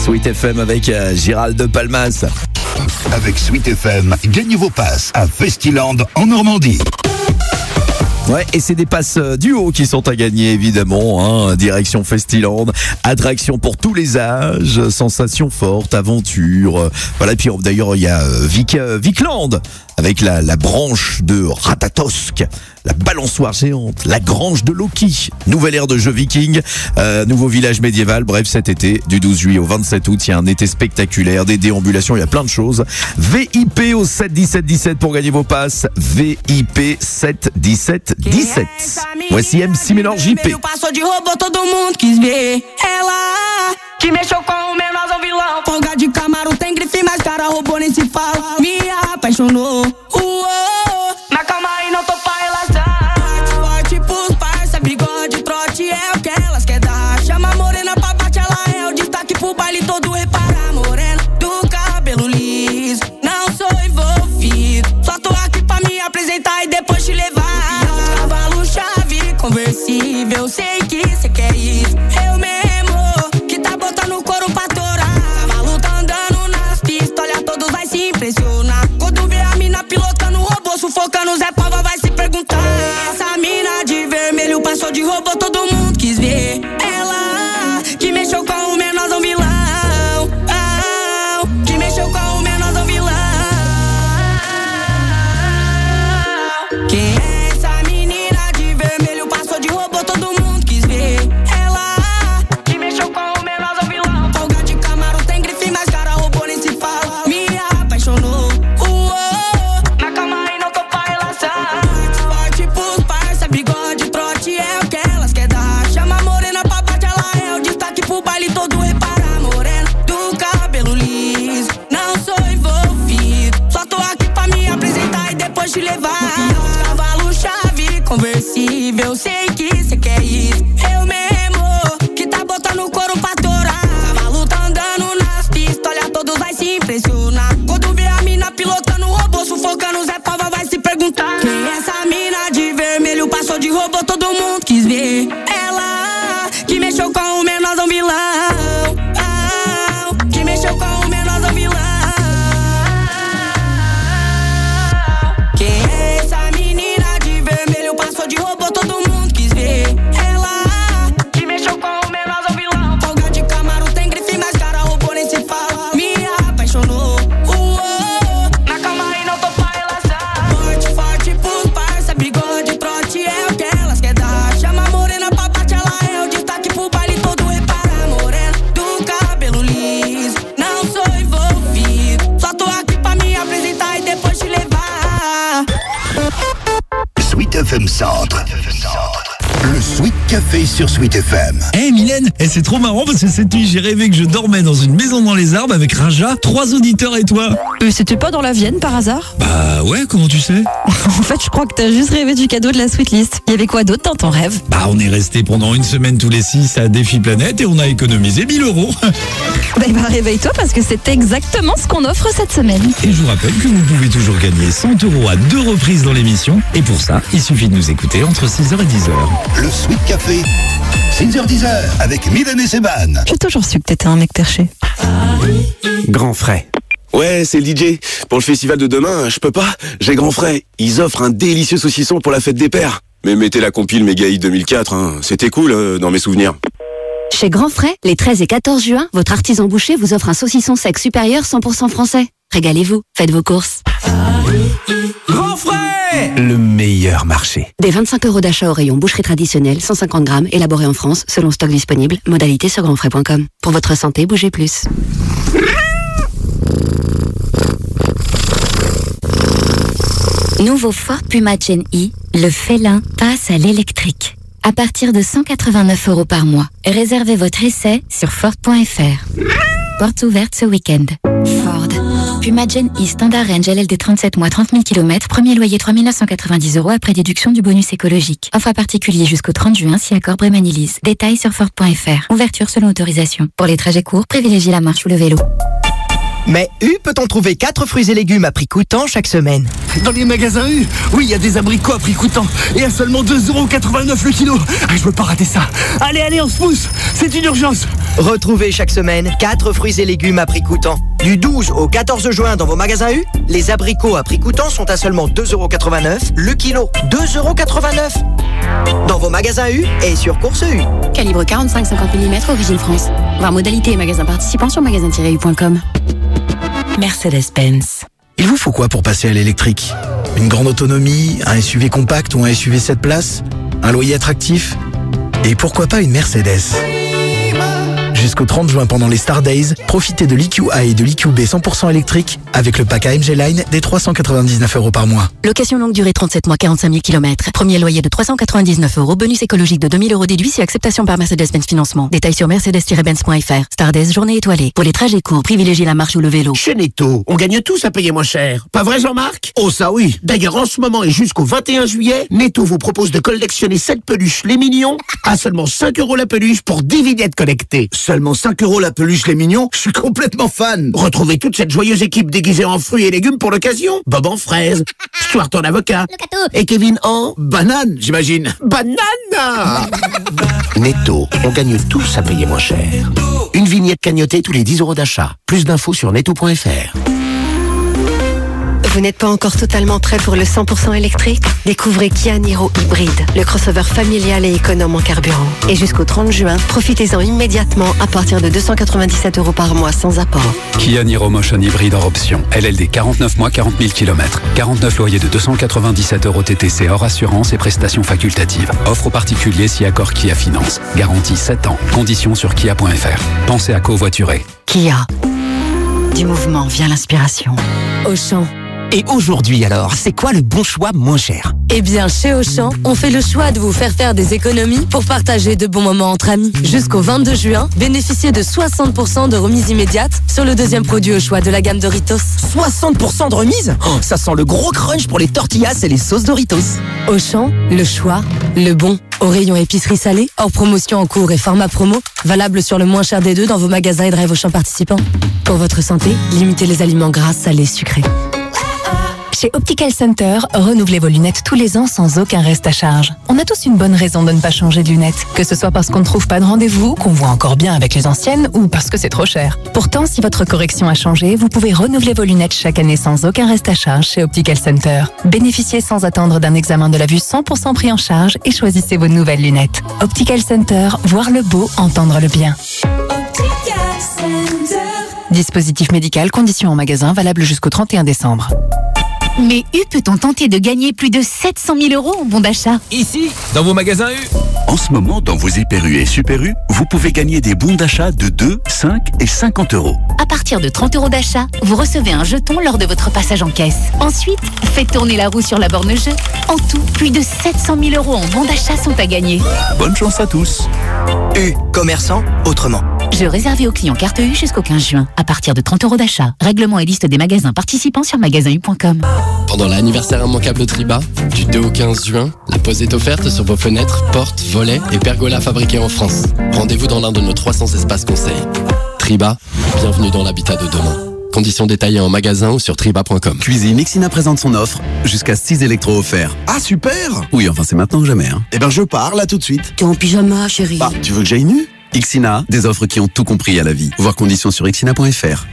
Sweet F M avec euh, Gérald de Palmas. Avec Sweet F M, gagnez vos passes à Festiland en Normandie. Ouais, et c'est des passes euh, duo qui sont à gagner, évidemment, hein, direction Festiland, attraction pour tous les âges, sensations fortes, aventures, euh, voilà, et puis d'ailleurs il y a euh, Vic, euh, Vicland, avec la, la branche de Ratatosk, la balançoire géante, la grange de Loki, nouvelle ère de jeu viking, euh, nouveau village médiéval, bref, cet été, du douze juillet au vingt-sept août, il y a un été spectaculaire, des déambulations, il y a plein de choses. V I P au sept dix-sept dix-sept pour gagner vos passes, V I P sept dix-sept dix-sept. Voici M C Menor J P. Passou de robô, todo mundo quis ver ela, que mexeu com o menorzão vilão. Folga de Camaro, tem grife, mas cara robô nem se fala. Me apaixonou, uou, mas calma aí, não tô pra relaxar. Forte, forte pros parça, bigode, trote é o que elas quer dar. Chama a morena pra bate, ela é o destaque pro baile todo. Repara, morena do cabelo liso, não sou envolvido, só tô aqui pra me apresentar e depois te levar. Cavalo chave, conversível, sei que cê quer isso. Eu mesmo, que tá botando couro pra torar. Cavalo tá andando nas pistas, olha, todos vai se impressionar. Quando vê a mina pilotando o robô, sufocando Zé Pava, vai se perguntar. Essa mina de vermelho passou de robô, todo mundo quis ver ela, que mexeu com o menorzão vilão. Que mexeu com o menorzão vilão. Quem é essa menina de vermelho passou de robô, todo mundo quis ver ela, que mexeu com o menorzão vilão. Folga de Camaro, tem grife, mas cara robô nem se fala. Me apaixonou, uou, mas calma aí, não tô pra relaxar. Forte pros parça, bigode, trote é o que elas quer dar. Chama a morena pra bate, ela é o destaque pro baile todo. Repara, morena do cabelo liso, não sou envolvido, só tô aqui pra me apresentar e depois te levar. Cavalo chave, conversível, sei que cê quer isso. Eu mesmo, que tá botando couro pra torar. Cavalo tá andando nas pistas, olha, todos vai se impressionar. Quando vê a mina pilotando o robô, sufocando Zé Pava, vai se perguntar. Quem é essa mina de vermelho passou de robô, todo mundo quis ver ela, que mexeu com o menorzão vilão. Que mexeu com o menorzão vilão. Quem é essa menina de vermelho passou de robô, todo mundo quis ver ela, que mexeu com o menorzão vilão. Folga de Camaro, tem grife, mas cara robô nem se fala. Me apaixonou, uou, mas calma aí, não tô pra relaxar. Forte, forte pros parça, bigode, trote é o que elas quer dar. Chama a morena pra bate, ela é o destaque pro baile todo. Repara, morena do cabelo liso, não sou envolvido, só tô aqui pra me apresentar e depois te levar. Sweet F M Centre. Le Sweet Café sur Sweet F M. Eh hey Mylène, hey, c'est trop marrant parce que cette nuit j'ai rêvé que je dormais dans une maison dans les arbres avec Raja, trois auditeurs et toi. Euh, C'était pas dans la Vienne par hasard? Bah ouais, comment tu sais? En fait, je crois que t'as juste rêvé du cadeau de la Sweet List. Il y avait quoi d'autre dans ton rêve? Bah on est resté pendant une semaine tous les six à Défi Planète et on a économisé mille euros. Bah, bah réveille-toi parce que c'est exactement ce qu'on offre cette semaine. Et je vous rappelle que vous pouvez toujours gagner cent euros à deux reprises dans l'émission. Et pour ça, il suffit de nous écouter entre six heures et dix heures. Le Sweet Café, six heures dix heures, avec Mylène et Sébane. J'ai toujours su que t'étais un mec perché. Grand frais. Ouais, c'est le D J. Pour le festival de demain, je peux pas. J'ai grand frais. Ils offrent un délicieux saucisson pour la fête des pères. Mais mettez la compile Mégaï deux mille quatre, hein. C'était cool euh, dans mes souvenirs. Chez Grand Frais, les treize et quatorze juin, votre artisan boucher vous offre un saucisson sec supérieur cent pour cent français. Régalez-vous, faites vos courses. Grand frais, le meilleur marché. Des vingt-cinq euros d'achat au rayon boucherie traditionnelle, cent cinquante grammes, élaboré en France, selon stock disponible. Modalité sur grandfrais point com. Pour votre santé, bougez plus. Nouveau Ford Puma Gen E, le félin passe à l'électrique. À partir de cent quatre-vingt-neuf euros par mois. Réservez votre essai sur Ford point F R. Portes ouvertes ce week-end. Ford. Puma Gen E Standard Range L L D trente-sept mois, trente mille kilomètres. Premier loyer trois mille neuf cent quatre-vingt-dix euros après déduction du bonus écologique. Offre à particulier jusqu'au trente juin si accord Brémanilise. Détails sur Ford point F R. Ouverture selon autorisation. Pour les trajets courts, privilégiez la marche ou le vélo. Mais U peut en trouver quatre fruits et légumes à prix coûtant chaque semaine. Dans les magasins U, oui, il y a des abricots à prix coûtant et à seulement deux euros quatre-vingt-neuf le kilo. Ah, je veux pas rater ça. Allez, allez, on se pousse. C'est une urgence. Retrouvez chaque semaine quatre fruits et légumes à prix coûtant. Du douze au quatorze juin dans vos magasins U, les abricots à prix coûtant sont à seulement deux euros quatre-vingt-neuf le kilo. deux euros quatre-vingt-neuf dans vos magasins U et sur Course U. Calibre quarante-cinq cinquante millimètres, origine France. Voir modalité et magasins participants sur magasin tiret u point com. Mercedes-Benz. Il vous faut quoi pour passer à l'électrique? Une grande autonomie, un S U V compact ou un S U V sept places? Un loyer attractif? Et pourquoi pas une Mercedes? Jusqu'au trente juin pendant les Star Days, profitez de l'E Q A et de l'E Q B cent pour cent électrique avec le pack A M G Line des trois cent quatre-vingt-dix-neuf euros par mois. Location longue durée trente-sept mois, quarante-cinq mille kilomètres. Premier loyer de trois cent quatre-vingt-dix-neuf euros. Bonus écologique de deux mille euros déduit si acceptation par Mercedes-Benz Financement. Détails sur mercedes tiret benz point f r. Star Days, journée étoilée. Pour les trajets courts, privilégiez la marche ou le vélo. Chez Netto, on gagne tous à payer moins cher. Pas vrai, Jean-Marc? Oh, ça oui. D'ailleurs, en ce moment et jusqu'au vingt et un juillet, Netto vous propose de collectionner sept peluches les mignons à seulement cinq euros la peluche pour dix vignettes connectées. Seulement cinq euros la peluche les mignons? Je suis complètement fan. Retrouvez toute cette joyeuse équipe déguisée en fruits et légumes pour l'occasion. Bob en fraise, Stuart en avocat, et Kevin en banane, j'imagine. Banane. Netto, on gagne tous à payer moins cher. Une vignette cagnotée tous les dix euros d'achat. Plus d'infos sur netto point f r. Vous n'êtes pas encore totalement prêt pour le cent pour cent électrique? Découvrez Kia Niro Hybride, le crossover familial et économe en carburant. Et jusqu'au trente juin, profitez-en immédiatement à partir de deux cent quatre-vingt-dix-sept euros par mois sans apport. Kia Niro Motion Hybride hors option. L L D quarante-neuf mois, quarante mille kilomètres. quarante-neuf loyers de deux cent quatre-vingt-dix-sept euros T T C hors assurance et prestations facultatives. Offre aux particuliers si accord Kia Finance. Garantie sept ans. Conditions sur kia point f r. Pensez à covoiturer. Kia. Du mouvement vient l'inspiration. Auchan. Et aujourd'hui alors, c'est quoi le bon choix moins cher? Eh bien, chez Auchan, on fait le choix de vous faire faire des économies pour partager de bons moments entre amis. Jusqu'au vingt-deux juin, bénéficiez de soixante pour cent de remise immédiate sur le deuxième produit au choix de la gamme Doritos. soixante pour cent de remise? Oh, ça sent le gros crunch pour les tortillas et les sauces Doritos. Auchan, le choix, le bon. Au rayon épicerie salée, hors promotion en cours et format promo, valable sur le moins cher des deux dans vos magasins et drive Auchan participants. Pour votre santé, limitez les aliments gras, salés, sucrés. Chez Optical Center, renouvelez vos lunettes tous les ans sans aucun reste à charge. On a tous une bonne raison de ne pas changer de lunettes, que ce soit parce qu'on ne trouve pas de rendez-vous, qu'on voit encore bien avec les anciennes ou parce que c'est trop cher. Pourtant, si votre correction a changé, vous pouvez renouveler vos lunettes chaque année sans aucun reste à charge chez Optical Center. Bénéficiez sans attendre d'un examen de la vue cent pour cent pris en charge et choisissez vos nouvelles lunettes. Optical Center, voir le beau, entendre le bien. Optical Center. Dispositif médical, conditions en magasin, valable jusqu'au trente et un décembre. Mais U peut-on tenter de gagner plus de sept cent mille euros en bon d'achat? Ici, dans vos magasins U. En ce moment, dans vos Hyper U et Super U, vous pouvez gagner des bons d'achat de deux, cinq et cinquante euros. À partir de trente euros d'achat, vous recevez un jeton lors de votre passage en caisse. Ensuite, faites tourner la roue sur la borne jeu. En tout, plus de sept cent mille euros en bons d'achat sont à gagner. Bonne chance à tous. U, commerçant, autrement. Jeu réservé aux clients carte U jusqu'au quinze juin, à partir de trente euros d'achat. Règlement et liste des magasins participants sur magasin u point com. Pendant l'anniversaire immanquable Triba, du deux au quinze juin, la pose est offerte sur vos fenêtres, portes, volets et pergolas fabriqués en France. Rendez-vous dans l'un de nos trois cents espaces conseils. Triba, bienvenue dans l'habitat de demain. Conditions détaillées en magasin ou sur triba point com. Cuisine, Ixina présente son offre, jusqu'à six électros offerts. Ah super! Oui, enfin c'est maintenant ou jamais. Hein. Eh ben je pars là tout de suite. T'es en pyjama, chérie. Bah, tu veux que j'aille nu? Ixina, des offres qui ont tout compris à la vie. Voir conditions sur ixina point f r.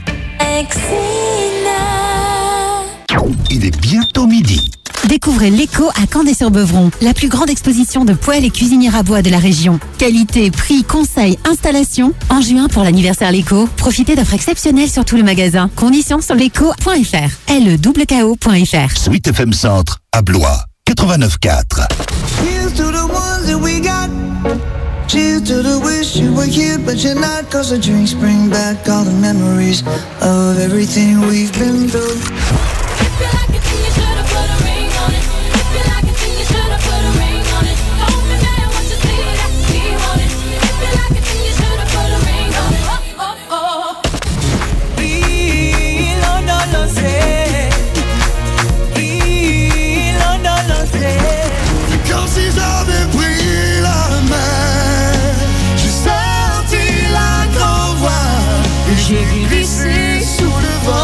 Il est bientôt midi. Découvrez l'Eco à Candé-sur-Beuvron, la plus grande exposition de poêles et cuisinières à bois de la région. Qualité, prix, conseils, installation. En juin, pour l'anniversaire L'Eco, profitez d'offres exceptionnelles sur tout le magasin. Conditions sur l'eco point f r. L E K O point f r. Sweet F M Centre, à Blois, quatre-vingt-neuf quatre. Here's to the ones that we got. Cheers to the wish you were here, but you're not. Cause the drinks bring back all the memories of everything we've been through. J'ai glissé sous le vent.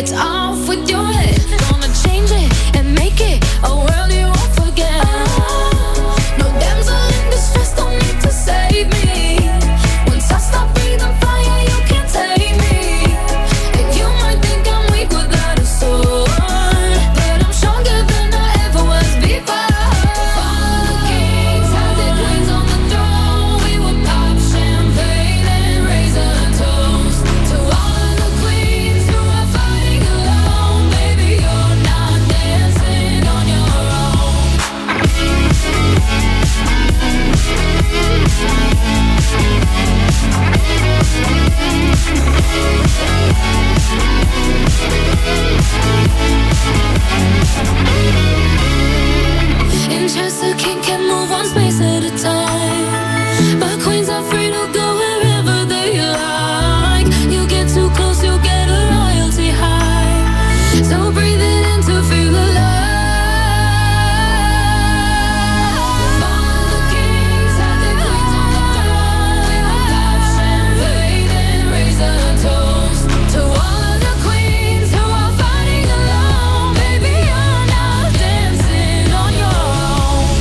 It's off with your head. Gonna change it and make it a world you won't forget. No damsel in distress, don't need to save me. Once I stop breathing fire, you can't take me. And you might think I'm weak without a sword, but I'm stronger than I ever was before. All the kings had their queens on the throne. We would pop champagne and raise a toast to all of the queens who are fighting alone. Baby, you're not dancing on your own. In chess, a king can move one space at a time, but queens are free to go wherever they like. You get too close, you'll get a royalty high. So breathe it in to feel alive. All the kings have their queens on the throne. We will pop champagne and raise a toast to all of the queens who are fighting alone. Baby, you're not dancing on your own.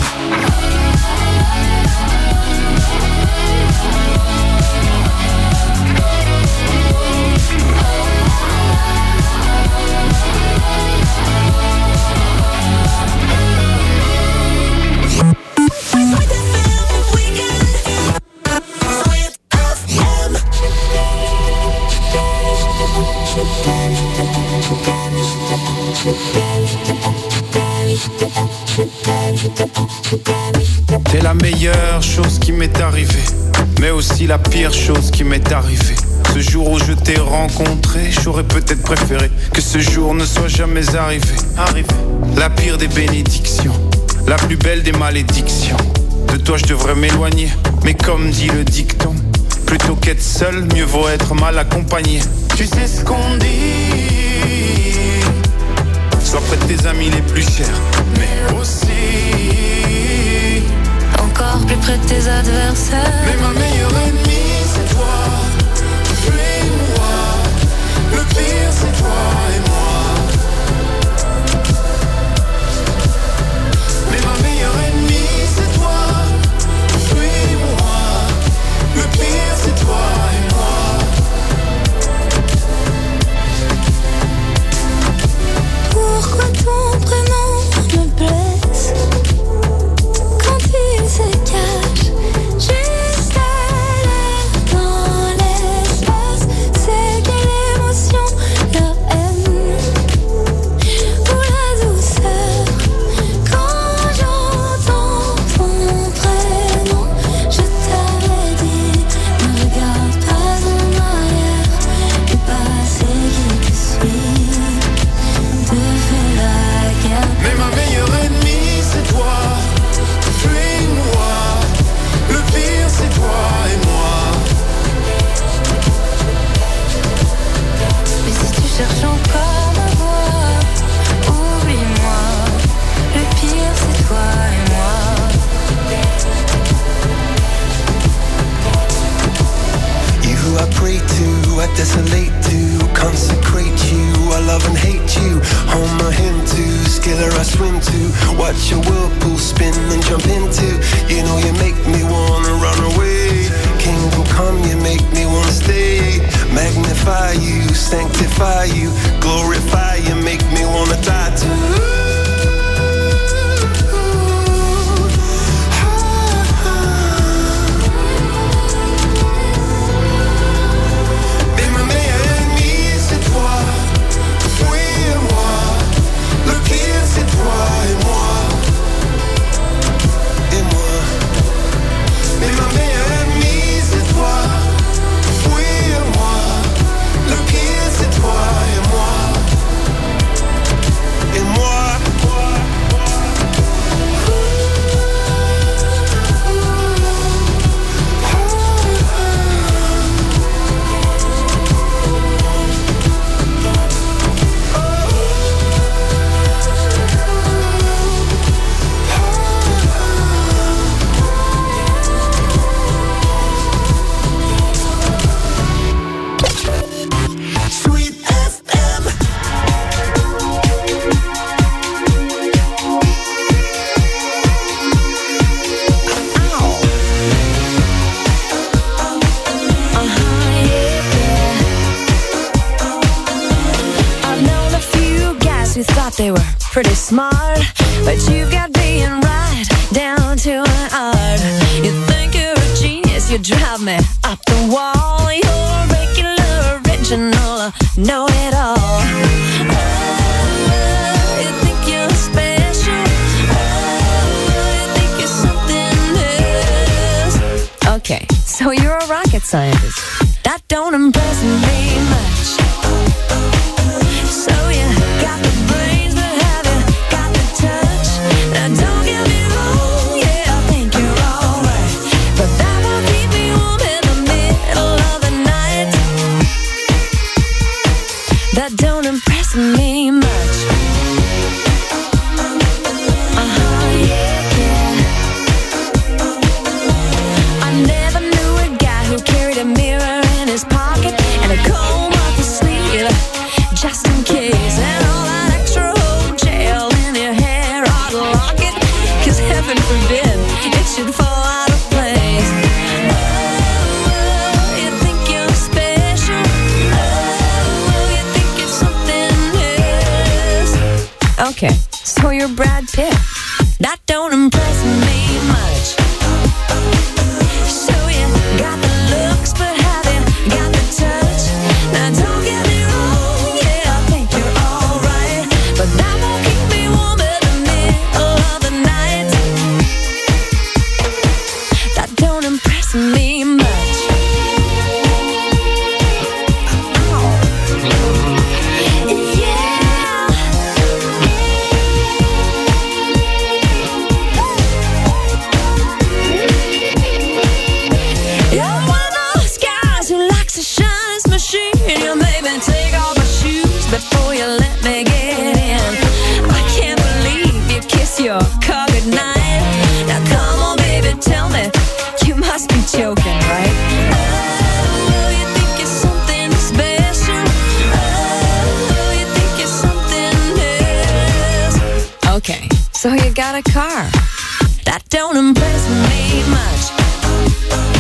T'es la meilleure chose qui m'est arrivée, mais aussi la pire chose qui m'est arrivée. Ce jour où je t'ai rencontré, j'aurais peut-être préféré que ce jour ne soit jamais arrivé. Arrivé. La pire des bénédictions, la plus belle des malédictions. De toi je devrais m'éloigner, mais comme dit le dicton, plutôt qu'être seul, mieux vaut être mal accompagné. Tu sais ce qu'on dit, sois près de tes amis les plus chers, mais aussi Encore plus près de tes adversaires. Mais ma meilleure ennemie c'est toi, tu es moi. Le pire c'est toi et moi. Mais ma meilleure ennemie c'est toi, tu es moi. Le pire c'est toi et moi. Pourquoi ton prénom me blesse quand il se cache juste à l'air dans l'espace? C'est quelle émotion, la haine ou la douceur? Quand j'entends ton prénom, je t'avais dit, ne regarde pas en arrière, le passé qui te suit te fait la guerre. Mais ma meilleure ennemie c'est toi, tu es moi. Le pire c'est toi et moi. Mais si tu cherches encore ma voix, oublie-moi. Le pire c'est toi et moi. You who I pray to, I desolate to, consecrate you, I love and hate you. Home my hymn to, skiller I swim to, watch your whirlpool spin and jump into. You know you make me wanna run away. Kingdom come, you make me wanna stay. Magnify you, sanctify you, glorify you, make me wanna die too. C'est toi, oui et moi. Le pire c'est toi et who thought they were pretty smart, but you've got being right down to an art. You think you're a genius, you drive me up the wall. You're regular, original, know-it-all. Oh, you think you're special. Oh, you think you're something else. Okay, so you're a rocket scientist. That don't impress me much. So you got the brains, but have you got the touch? Now don't get me wrong, yeah, I think you're alright, but that won't keep me warm in the middle of the night. That don't impress me much. Uh-huh, yeah, yeah. I never knew a guy who carried a mirror in his pocket and a comb up his sleeve, just in case. And all that extra old gel in your hair, I'd lock it, cause heaven forbid it should fall out of place. Oh, you think you're special. Oh, you think you're something else. Okay, so you're Brad Pitt. That don't impress me much. So you got the looks, but have you got the touch? Now don't get me wrong, yeah, I think you're alright, but that won't keep me warm in the middle of the night. That don't impress me much. You're one of those guys who likes to shine his machine. You made me take off my shoes before you let me get in. I can't believe you kiss your car goodnight. Now come on, baby, tell me, you must be joking, right? Oh, you think you're something special. Oh, you think you're something else. Okay, so you got a car. That don't impress me much.